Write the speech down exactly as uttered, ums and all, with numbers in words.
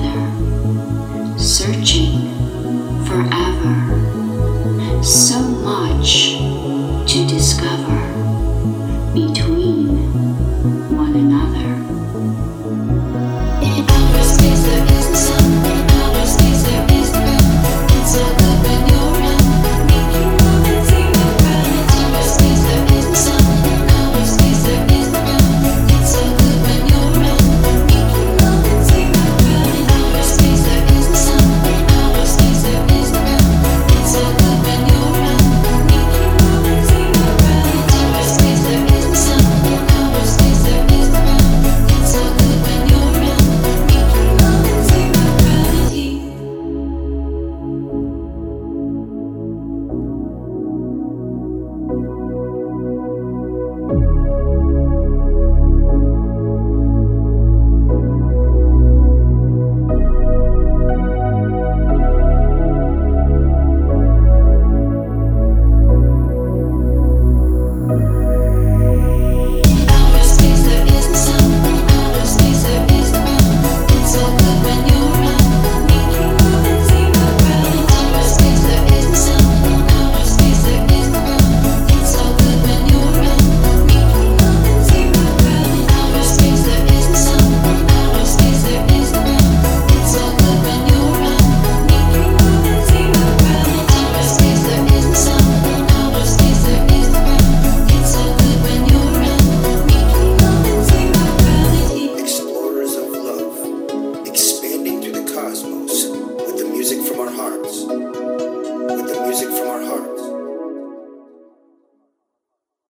together, searching forever. So much to discover between one another. In outer space there is the sun, in outer space there is the moon. It's so good when you're around, making love and singing around. In outer space there is the sun, in outer space there is the moon. It's so good when you're around, making love and singing around. In outer space there is the sun, in outer space there is the moon. It's so good when you're around, making love and singing around. In outer space there is the sun, in outer space there is the moon. It's so good when you're around, making love and singing around. Outer space there is the sun, in outer space there is the moon. It's so good when you're around, making love and singing around. In outer space there is the sun, in outer space there is the moon. It's so good when you're around, making love and singing around. In outer space there is the sun, in outer space there is the moon. It's so good when you're around, making love and singing around. In outer space there is the sun, in outer space there is the moon. It's so good when you're around, making love and singing around. Explorers of love, expanding through the cosmos with the music from our hearts, with the music from our hearts.